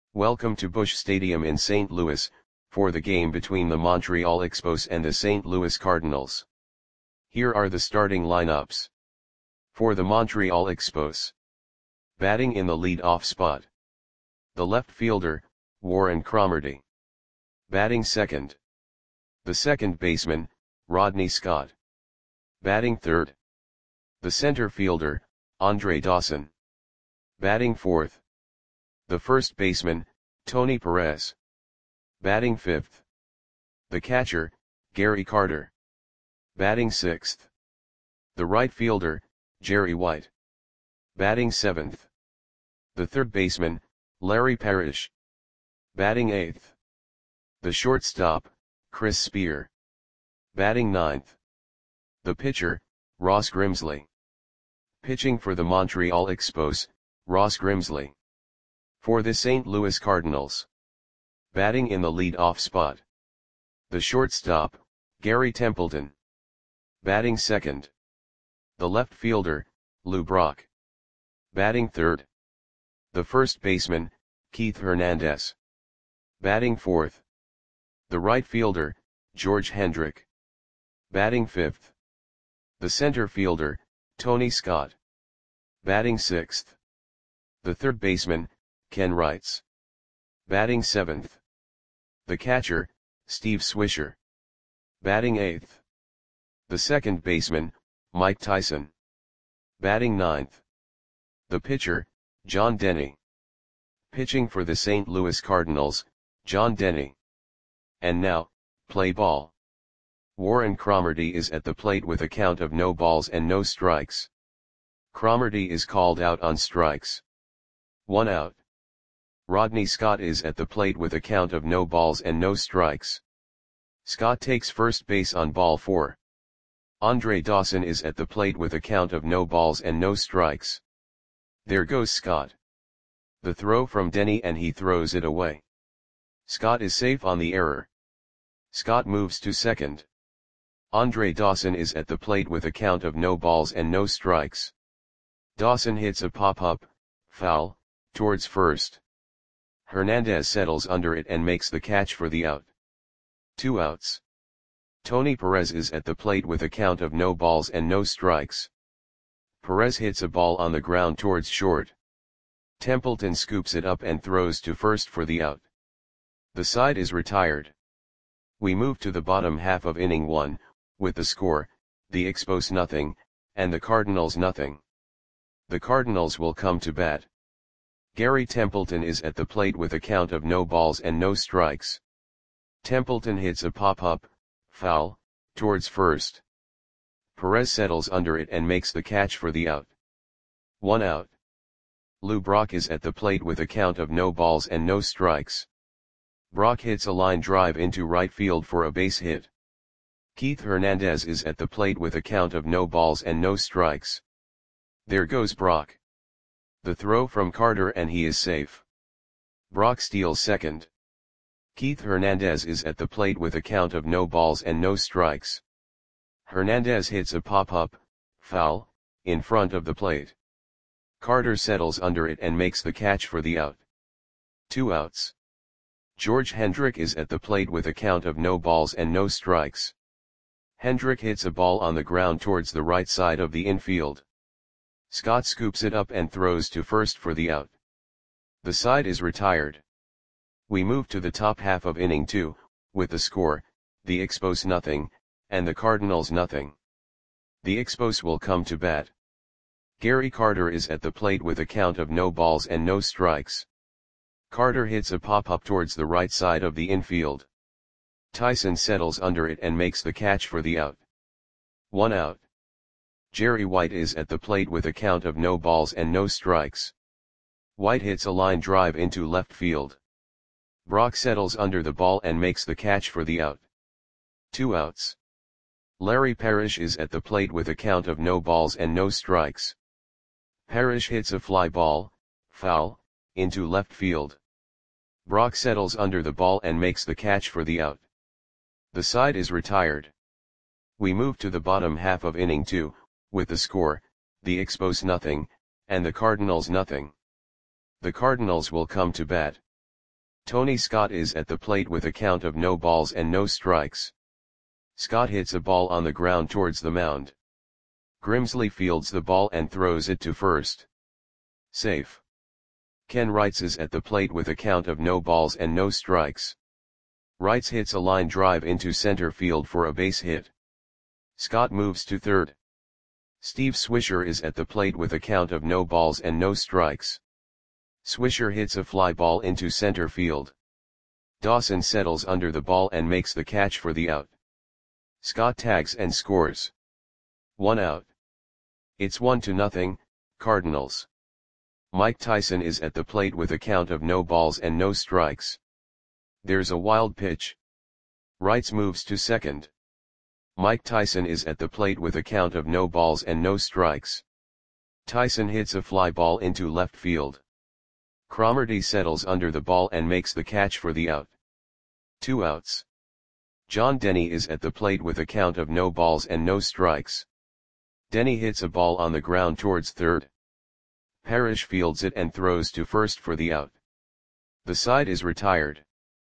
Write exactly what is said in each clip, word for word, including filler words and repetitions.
Welcome to Busch Stadium in Saint Louis, for the game between the Montreal Expos and the Saint Louis Cardinals. Here are the starting lineups. For the Montreal Expos. Batting in the lead-off spot. The left fielder, Warren Cromartie. Batting second. The second baseman, Rodney Scott. Batting third. The center fielder, Andre Dawson. Batting fourth. The first baseman, Tony Perez. Batting fifth. The catcher, Gary Carter. Batting sixth. The right fielder, Jerry White. Batting seventh. The third baseman, Larry Parrish. Batting eighth. The shortstop, Chris Spear. Batting ninth. The pitcher, Ross Grimsley. Pitching for the Montreal Expos, Ross Grimsley. For the Saint Louis Cardinals. Batting in the lead-off spot. The shortstop, Gary Templeton. Batting second. The left fielder, Lou Brock. Batting third. The first baseman, Keith Hernandez. Batting fourth. The right fielder, George Hendrick. Batting fifth. The center fielder, Tony Scott. Batting sixth. The third baseman, Ken Wrights. Batting seventh. The catcher, Steve Swisher. Batting eighth. The second baseman, Mike Tyson. Batting ninth. The pitcher, John Denny. Pitching for the Saint Louis Cardinals, John Denny. And now, play ball. Warren Cromartie is at the plate with a count of no balls and no strikes. Cromartie is called out on strikes. One out. Rodney Scott is at the plate with a count of no balls and no strikes. Scott takes first base on ball four. Andre Dawson is at the plate with a count of no balls and no strikes. There goes Scott. The throw from Denny and he throws it away. Scott is safe on the error. Scott moves to second. Andre Dawson is at the plate with a count of no balls and no strikes. Dawson hits a pop-up, foul, towards first. Hernandez settles under it and makes the catch for the out. Two outs. Tony Perez is at the plate with a count of no balls and no strikes. Perez hits a ball on the ground towards short. Templeton scoops it up and throws to first for the out. The side is retired. We move to the bottom half of inning one, with the score, the Expos nothing, and the Cardinals nothing. The Cardinals will come to bat. Gary Templeton is at the plate with a count of no balls and no strikes. Templeton hits a pop-up, foul, towards first. Perez settles under it and makes the catch for the out. One out. Lou Brock is at the plate with a count of no balls and no strikes. Brock hits a line drive into right field for a base hit. Keith Hernandez is at the plate with a count of no balls and no strikes. There goes Brock. The throw from Carter and he is safe. Brock steals second. Keith Hernandez is at the plate with a count of no balls and no strikes. Hernandez hits a pop-up, foul, in front of the plate. Carter settles under it and makes the catch for the out. Two outs. George Hendrick is at the plate with a count of no balls and no strikes. Hendrick hits a ball on the ground towards the right side of the infield. Scott scoops it up and throws to first for the out. The side is retired. We move to the top half of inning two, with the score, the Expos nothing, and the Cardinals nothing. The Expos will come to bat. Gary Carter is at the plate with a count of no balls and no strikes. Carter hits a pop-up towards the right side of the infield. Tyson settles under it and makes the catch for the out. One out. Jerry White is at the plate with a count of no balls and no strikes. White hits a line drive into left field. Brock settles under the ball and makes the catch for the out. Two outs. Larry Parrish is at the plate with a count of no balls and no strikes. Parrish hits a fly ball, foul, into left field. Brock settles under the ball and makes the catch for the out. The side is retired. We move to the bottom half of inning two, with the score, the Expos nothing, and the Cardinals nothing. The Cardinals will come to bat. Tony Scott is at the plate with a count of no balls and no strikes. Scott hits a ball on the ground towards the mound. Grimsley fields the ball and throws it to first. Safe. Ken Wrights is at the plate with a count of no balls and no strikes. Wrights hits a line drive into center field for a base hit. Scott moves to third. Steve Swisher is at the plate with a count of no balls and no strikes. Swisher hits a fly ball into center field. Dawson settles under the ball and makes the catch for the out. Scott tags and scores. One out. It's one to nothing, Cardinals. Mike Tyson is at the plate with a count of no balls and no strikes. There's a wild pitch. Wrights moves to second. Mike Tyson is at the plate with a count of no balls and no strikes. Tyson hits a fly ball into left field. Cromartie settles under the ball and makes the catch for the out. Two outs. John Denny is at the plate with a count of no balls and no strikes. Denny hits a ball on the ground towards third. Parrish fields it and throws to first for the out. The side is retired.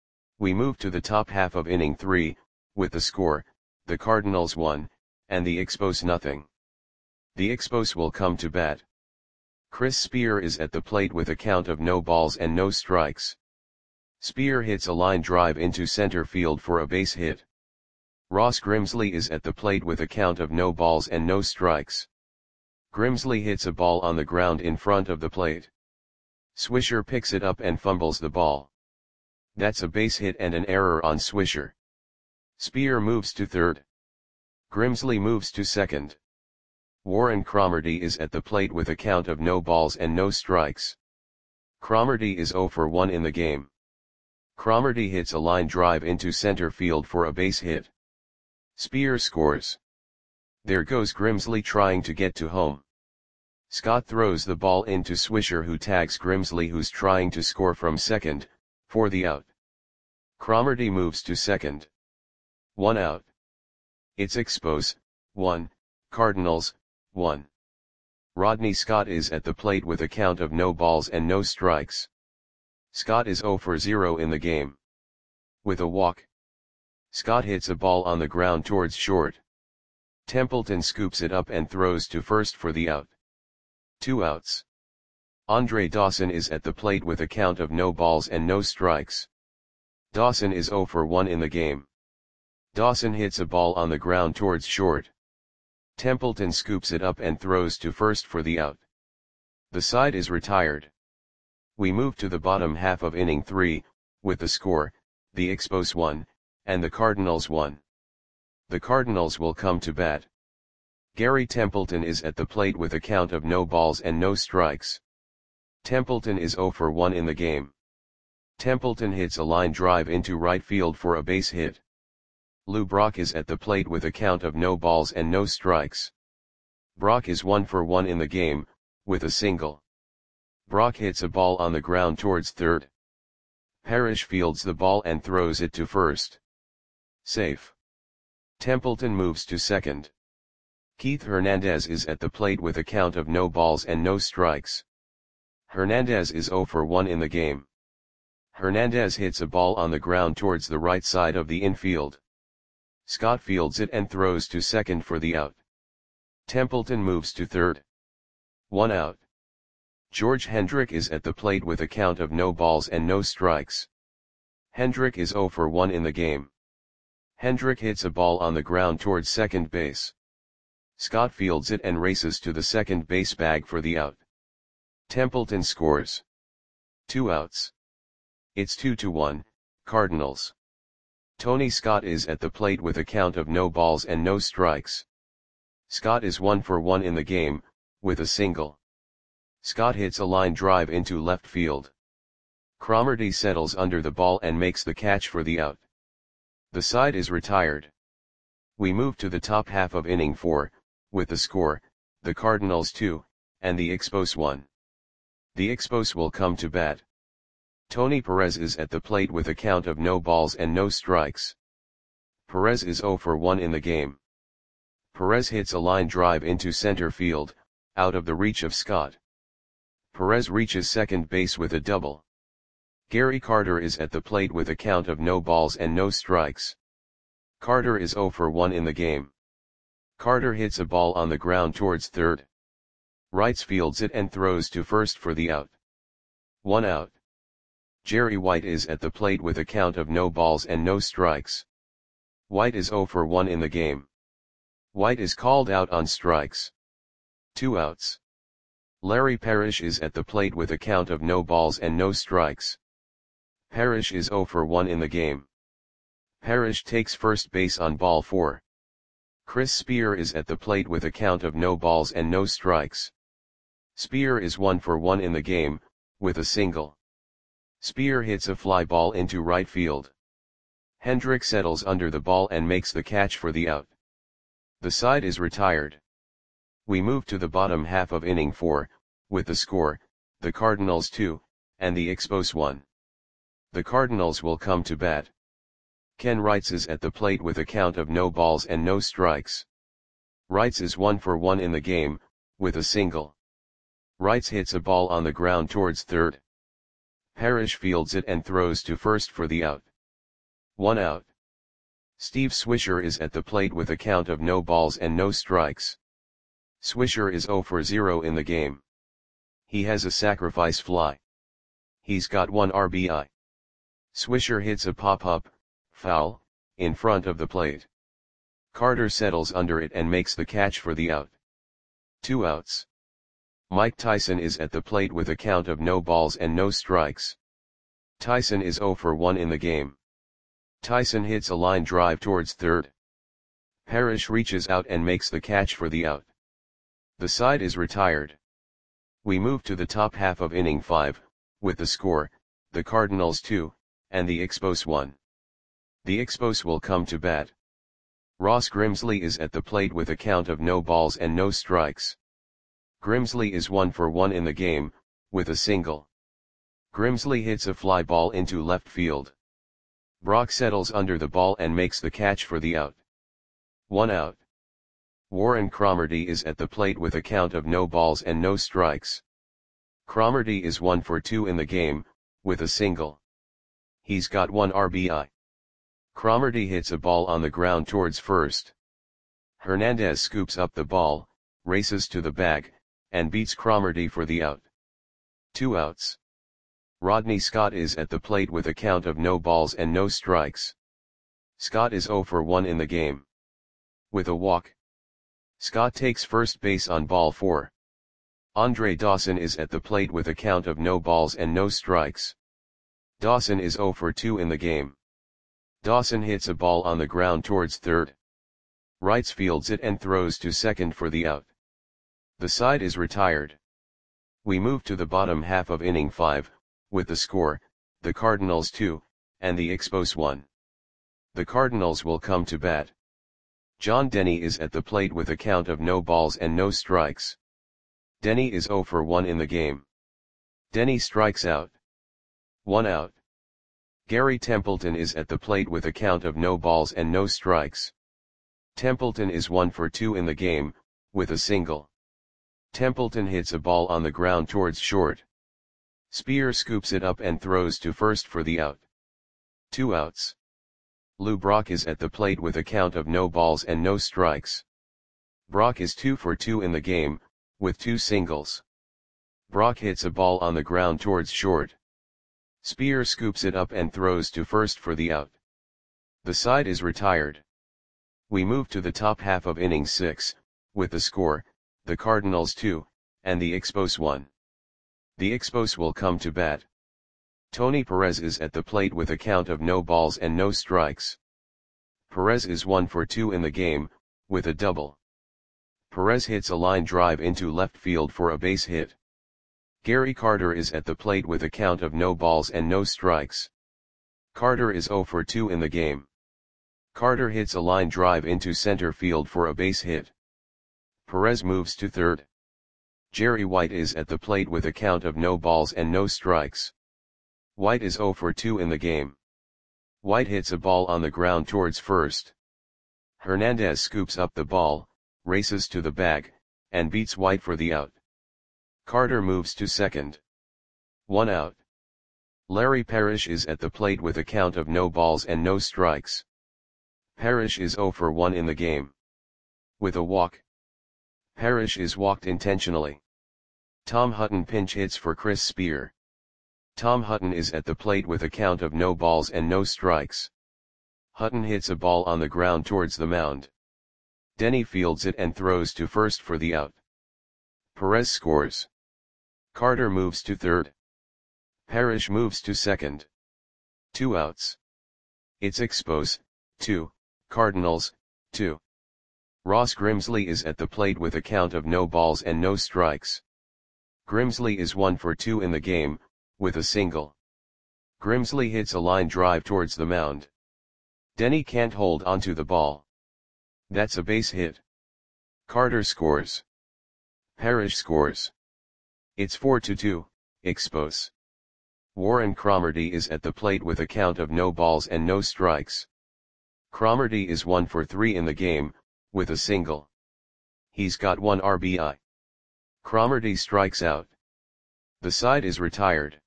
We move to the top half of inning three, with the score, the Cardinals one, and the Expos nothing. The Expos will come to bat. Chris Spear is at the plate with a count of no balls and no strikes. Spear hits a line drive into center field for a base hit. Ross Grimsley is at the plate with a count of no balls and no strikes. Grimsley hits a ball on the ground in front of the plate. Swisher picks it up and fumbles the ball. That's a base hit and an error on Swisher. Spear moves to third. Grimsley moves to second. Warren Cromartie is at the plate with a count of no balls and no strikes. Cromartie is zero for one in the game. Cromartie hits a line drive into center field for a base hit. Spear scores. There goes Grimsley trying to get to home. Scott throws the ball into Swisher, who tags Grimsley, who's trying to score from second, for the out. Cromartie moves to second. One out. It's Expos, one, Cardinals, one. Rodney Scott is at the plate with a count of no balls and no strikes. Scott is zero for zero in the game. With a walk. Scott hits a ball on the ground towards short. Templeton scoops it up and throws to first for the out. Two outs. Andre Dawson is at the plate with a count of no balls and no strikes. Dawson is zero for one in the game. Dawson hits a ball on the ground towards short. Templeton scoops it up and throws to first for the out. The side is retired. We move to the bottom half of inning three, with the score, the Expos one, and the Cardinals one. The Cardinals will come to bat. Gary Templeton is at the plate with a count of no balls and no strikes. Templeton is zero for one in the game. Templeton hits a line drive into right field for a base hit. Lou Brock is at the plate with a count of no balls and no strikes. Brock is one for one in the game, with a single. Brock hits a ball on the ground towards third. Parrish fields the ball and throws it to first. Safe. Templeton moves to second. Keith Hernandez is at the plate with a count of no balls and no strikes. Hernandez is zero for one in the game. Hernandez hits a ball on the ground towards the right side of the infield. Scott fields it and throws to second for the out. Templeton moves to third. One out. George Hendrick is at the plate with a count of no balls and no strikes. Hendrick is zero for one in the game. Hendrick hits a ball on the ground towards second base. Scott fields it and races to the second base bag for the out. Templeton scores. Two outs. It's two to one, Cardinals. Tony Scott is at the plate with a count of no balls and no strikes. Scott is one for one in the game, with a single. Scott hits a line drive into left field. Cromartie settles under the ball and makes the catch for the out. The side is retired. We move to the top half of inning four, with the score, the Cardinals two, and the Expos one. The Expos will come to bat. Tony Perez is at the plate with a count of no balls and no strikes. Perez is zero for one in the game. Perez hits a line drive into center field, out of the reach of Scott. Perez reaches second base with a double. Gary Carter is at the plate with a count of no balls and no strikes. Carter is zero for one in the game. Carter hits a ball on the ground towards third. Wrights fields it and throws to first for the out. One out. Jerry White is at the plate with a count of no balls and no strikes. White is zero for one in the game. White is called out on strikes. Two outs. Larry Parrish is at the plate with a count of no balls and no strikes. Parrish is zero for one in the game. Parrish takes first base on ball four. Chris Spear is at the plate with a count of no balls and no strikes. Spear is one for one in the game, with a single. Spear hits a fly ball into right field. Hendrick settles under the ball and makes the catch for the out. The side is retired. We move to the bottom half of inning four, with the score, the Cardinals two, and the Expos one. The Cardinals will come to bat. Ken Wrights is at the plate with a count of no balls and no strikes. Wrights is one for one in the game, with a single. Wrights hits a ball on the ground towards third. Parrish fields it and throws to first for the out. One out. Steve Swisher is at the plate with a count of no balls and no strikes. Swisher is zero for zero in the game. He has a sacrifice fly. He's got one R B I. Swisher hits a pop-up, foul, in front of the plate. Carter settles under it and makes the catch for the out. Two outs. Mike Tyson is at the plate with a count of no balls and no strikes. Tyson is zero for one in the game. Tyson hits a line drive towards third. Parrish reaches out and makes the catch for the out. The side is retired. We move to the top half of inning five, with the score, the Cardinals two, and the Expos one. The Expos will come to bat. Ross Grimsley is at the plate with a count of no balls and no strikes. Grimsley is one for one in the game, with a single. Grimsley hits a fly ball into left field. Brock settles under the ball and makes the catch for the out. One out. Warren Cromartie is at the plate with a count of no balls and no strikes. Cromartie is one for two in the game, with a single. He's got one R B I. Cromartie hits a ball on the ground towards first. Hernandez scoops up the ball, races to the bag, and beats Cromartie for the out. Two outs. Rodney Scott is at the plate with a count of no balls and no strikes. Scott is zero for one in the game. With a walk. Scott takes first base on ball four. Andre Dawson is at the plate with a count of no balls and no strikes. Dawson is zero for two in the game. Dawson hits a ball on the ground towards third. Wrights fields it and throws to second for the out. The side is retired. We move to the bottom half of inning five, with the score, the Cardinals two, and the Expos one. The Cardinals will come to bat. John Denny is at the plate with a count of no balls and no strikes. Denny is zero for one in the game. Denny strikes out. One out. Gary Templeton is at the plate with a count of no balls and no strikes. Templeton is one for two in the game, with a single. Templeton hits a ball on the ground towards short. Spear scoops it up and throws to first for the out. Two outs. Lou Brock is at the plate with a count of no balls and no strikes. Brock is two for two in the game, with two singles. Brock hits a ball on the ground towards short. Spear scoops it up and throws to first for the out. The side is retired. We move to the top half of inning six, with the score, the Cardinals two, and the Expos one. The Expos will come to bat. Tony Perez is at the plate with a count of no balls and no strikes. Perez is one for two in the game, with a double. Perez hits a line drive into left field for a base hit. Gary Carter is at the plate with a count of no balls and no strikes. Carter is zero for two in the game. Carter hits a line drive into center field for a base hit. Perez moves to third. Jerry White is at the plate with a count of no balls and no strikes. White is zero for two in the game. White hits a ball on the ground towards first. Hernandez scoops up the ball, races to the bag, and beats White for the out. Carter moves to second. One out. Larry Parrish is at the plate with a count of no balls and no strikes. Parrish is zero for one in the game. With a walk. Parrish is walked intentionally. Tom Hutton pinch hits for Chris Spear. Tom Hutton is at the plate with a count of no balls and no strikes. Hutton hits a ball on the ground towards the mound. Denny fields it and throws to first for the out. Perez scores. Carter moves to third. Parrish moves to second. Two outs. It's Expos, two, Cardinals, two. Ross Grimsley is at the plate with a count of no balls and no strikes. Grimsley is one for two in the game, with a single. Grimsley hits a line drive towards the mound. Denny can't hold onto the ball. That's a base hit. Carter scores. Parrish scores. It's four to two, Expos. Warren Cromartie is at the plate with a count of no balls and no strikes. Cromartie is one for three in the game, with a single. He's got one R B I. Cromartie strikes out. The side is retired.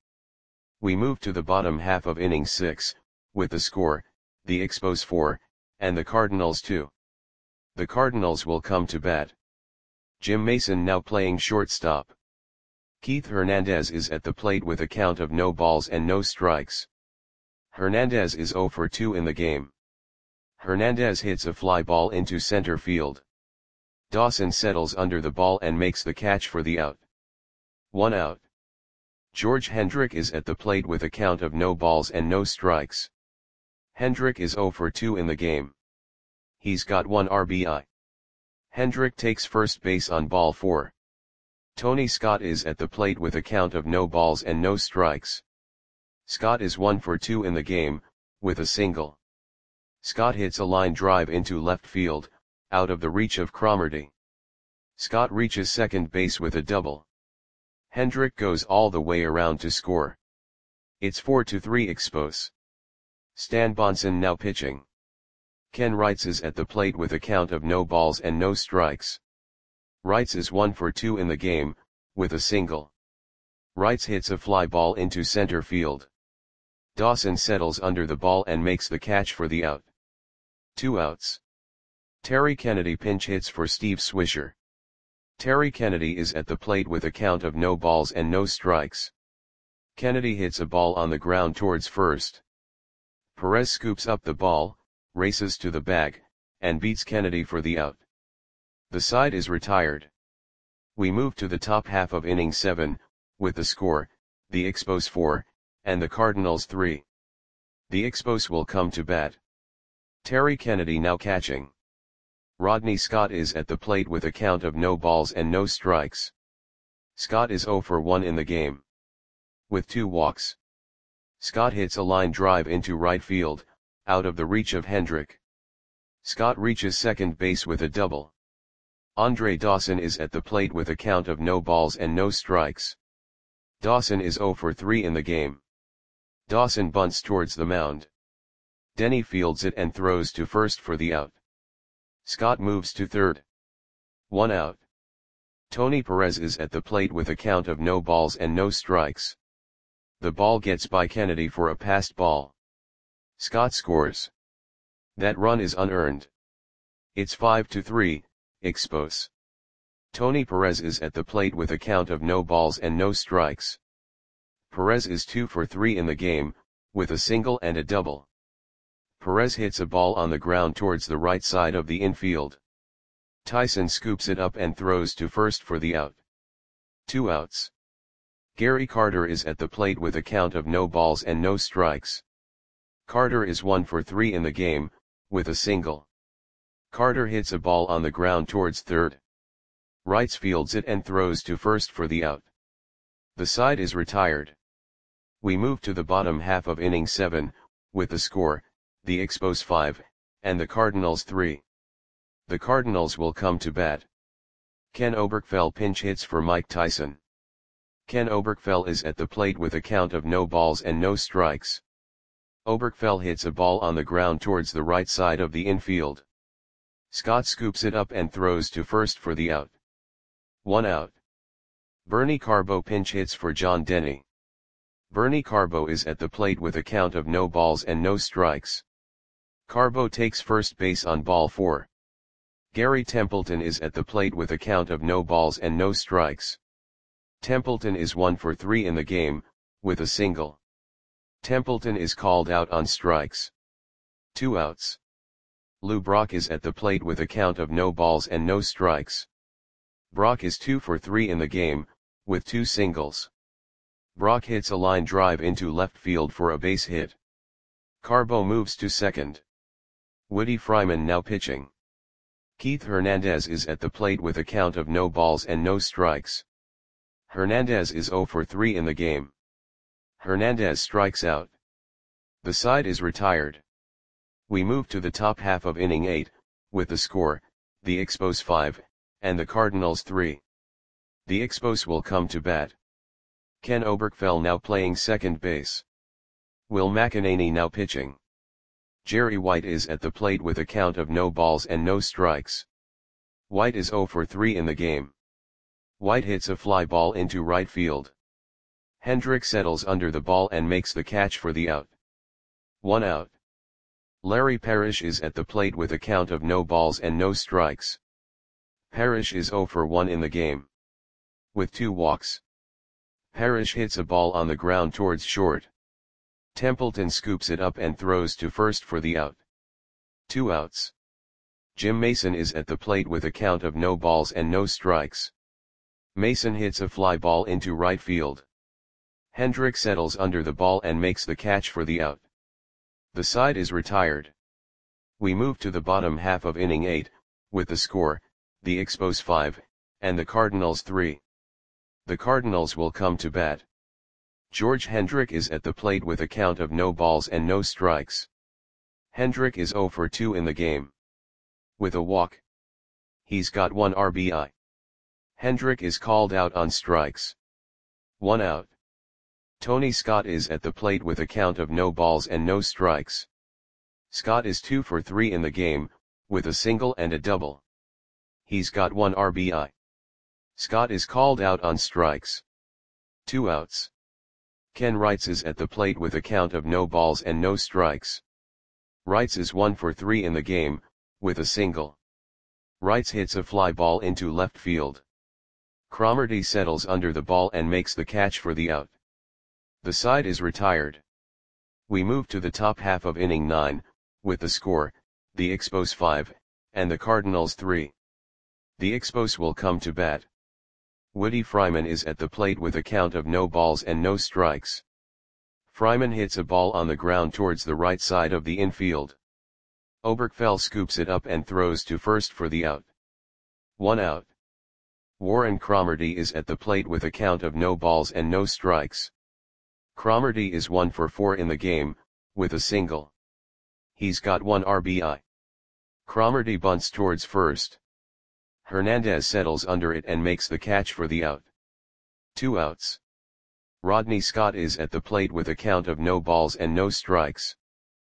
We move to the bottom half of inning six, with the score, the Expos four, and the Cardinals two. The Cardinals will come to bat. Jim Mason now playing shortstop. Keith Hernandez is at the plate with a count of no balls and no strikes. Hernandez is zero for two in the game. Hernandez hits a fly ball into center field. Dawson settles under the ball and makes the catch for the out. One out. George Hendrick is at the plate with a count of no balls and no strikes. Hendrick is zero for two in the game. He's got one R B I. Hendrick takes first base on ball four. Tony Scott is at the plate with a count of no balls and no strikes. Scott is one for two in the game, with a single. Scott hits a line drive into left field, out of the reach of Cromartie. Scott reaches second base with a double. Hendrick goes all the way around to score. It's four to three Expos. Stan Bonson now pitching. Ken Wrights is at the plate with a count of no balls and no strikes. Wrights is one for two in the game, with a single. Wrights hits a fly ball into center field. Dawson settles under the ball and makes the catch for the out. Two outs. Terry Kennedy pinch hits for Steve Swisher. Terry Kennedy is at the plate with a count of no balls and no strikes. Kennedy hits a ball on the ground towards first. Perez scoops up the ball, races to the bag, and beats Kennedy for the out. The side is retired. We move to the top half of inning seven, with the score, the Expos four, and the Cardinals three. The Expos will come to bat. Terry Kennedy now catching. Rodney Scott is at the plate with a count of no balls and no strikes. Scott is zero for one in the game. With two walks. Scott hits a line drive into right field, out of the reach of Hendrick. Scott reaches second base with a double. Andre Dawson is at the plate with a count of no balls and no strikes. Dawson is zero for three in the game. Dawson bunts towards the mound. Denny fields it and throws to first for the out. Scott moves to third. One out. Tony Perez is at the plate with a count of no balls and no strikes. The ball gets by Kennedy for a passed ball. Scott scores. That run is unearned. It's five to three, Expos. Tony Perez is at the plate with a count of no balls and no strikes. Perez is two for three in the game, with a single and a double. Perez hits a ball on the ground towards the right side of the infield. Tyson scoops it up and throws to first for the out. Two outs. Gary Carter is at the plate with a count of no balls and no strikes. Carter is one for three in the game, with a single. Carter hits a ball on the ground towards third. Wrights fields it and throws to first for the out. The side is retired. We move to the bottom half of inning seven, with the score, the Expos five, and the Cardinals three. The Cardinals will come to bat. Ken Oberkfell pinch hits for Mike Tyson. Ken Oberkfell is at the plate with a count of no balls and no strikes. Oberkfell hits a ball on the ground towards the right side of the infield. Scott scoops it up and throws to first for the out. One out. Bernie Carbo pinch hits for John Denny. Bernie Carbo is at the plate with a count of no balls and no strikes. Carbo takes first base on ball four. Gary Templeton is at the plate with a count of no balls and no strikes. Templeton is one for three in the game, with a single. Templeton is called out on strikes. Two outs. Lou Brock is at the plate with a count of no balls and no strikes. Brock is two for three in the game, with two singles. Brock hits a line drive into left field for a base hit. Carbo moves to second. Woody Fryman now pitching. Keith Hernandez is at the plate with a count of no balls and no strikes. Hernandez is zero for three in the game. Hernandez strikes out. The side is retired. We move to the top half of inning eight, with the score, the Expos five, and the Cardinals three. The Expos will come to bat. Ken Oberkfell now playing second base. Will McEnany now pitching. Jerry White is at the plate with a count of no balls and no strikes. White is zero for three in the game. White hits a fly ball into right field. Hendrick settles under the ball and makes the catch for the out. One out. Larry Parrish is at the plate with a count of no balls and no strikes. Parrish is zero for one in the game. With two walks. Parrish hits a ball on the ground towards short. Templeton scoops it up and throws to first for the out. Two outs. Jim Mason is at the plate with a count of no balls and no strikes. Mason hits a fly ball into right field. Hendrick settles under the ball and makes the catch for the out. The side is retired. We move to the bottom half of inning eight, with the score, the Expos five, and the Cardinals three. The Cardinals will come to bat. George Hendrick is at the plate with a count of no balls and no strikes. Hendrick is zero for two in the game. With a walk. He's got one R B I. Hendrick is called out on strikes. One out. Tony Scott is at the plate with a count of no balls and no strikes. Scott is two for three in the game, with a single and a double. He's got one R B I. Scott is called out on strikes. Two outs. Ken Wrights is at the plate with a count of no balls and no strikes. Wrights is one for three in the game, with a single. Wrights hits a fly ball into left field. Cromartie settles under the ball and makes the catch for the out. The side is retired. We move to the top half of inning nine, with the score, the Expos five, and the Cardinals three. The Expos will come to bat. Woody Fryman is at the plate with a count of no balls and no strikes. Fryman hits a ball on the ground towards the right side of the infield. Oberkfell scoops it up and throws to first for the out. One out. Warren Cromartie is at the plate with a count of no balls and no strikes. Cromartie is one for four in the game, with a single. He's got one R B I. Cromartie bunts towards first. Hernandez settles under it and makes the catch for the out. Two outs. Rodney Scott is at the plate with a count of no balls and no strikes.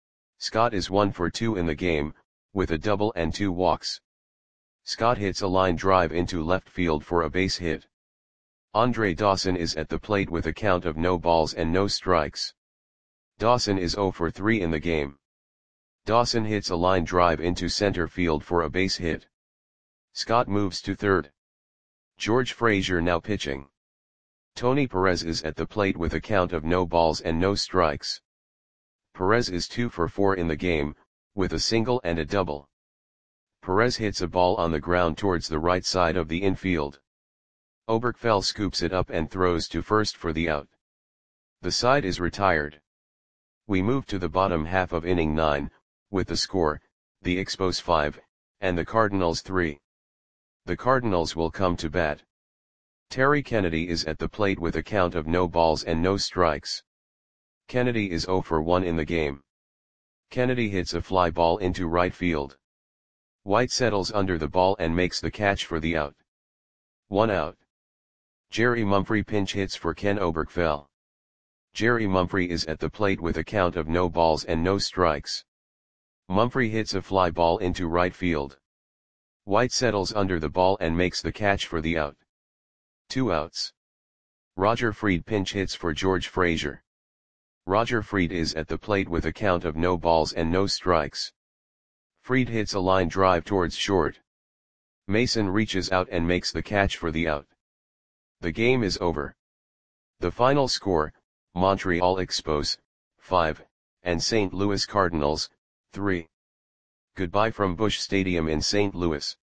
Scott is one for two in the game, with a double and two walks. Scott hits a line drive into left field for a base hit. Andre Dawson is at the plate with a count of no balls and no strikes. Dawson is zero for three in the game. Dawson hits a line drive into center field for a base hit. Scott moves to third. George Frazier now pitching. Tony Perez is at the plate with a count of no balls and no strikes. Perez is two for four in the game, with a single and a double. Perez hits a ball on the ground towards the right side of the infield. Oberkfell scoops it up and throws to first for the out. The side is retired. We move to the bottom half of inning nine, with the score, the Expos five, and the Cardinals three. The Cardinals will come to bat. Terry Kennedy is at the plate with a count of no balls and no strikes. Kennedy is zero for one in the game. Kennedy hits a fly ball into right field. White settles under the ball and makes the catch for the out. One out. Jerry Mumphrey pinch hits for Ken Oberkfell. Jerry Mumphrey is at the plate with a count of no balls and no strikes. Mumphrey hits a fly ball into right field. White settles under the ball and makes the catch for the out. Two outs. Roger Freed pinch hits for George Frazier. Roger Fried is at the plate with a count of no balls and no strikes. Fried hits a line drive towards short. Mason reaches out and makes the catch for the out. The game is over. The final score, Montreal Expos, five, and Saint Louis Cardinals, three. Goodbye from Busch Stadium in Saint Louis.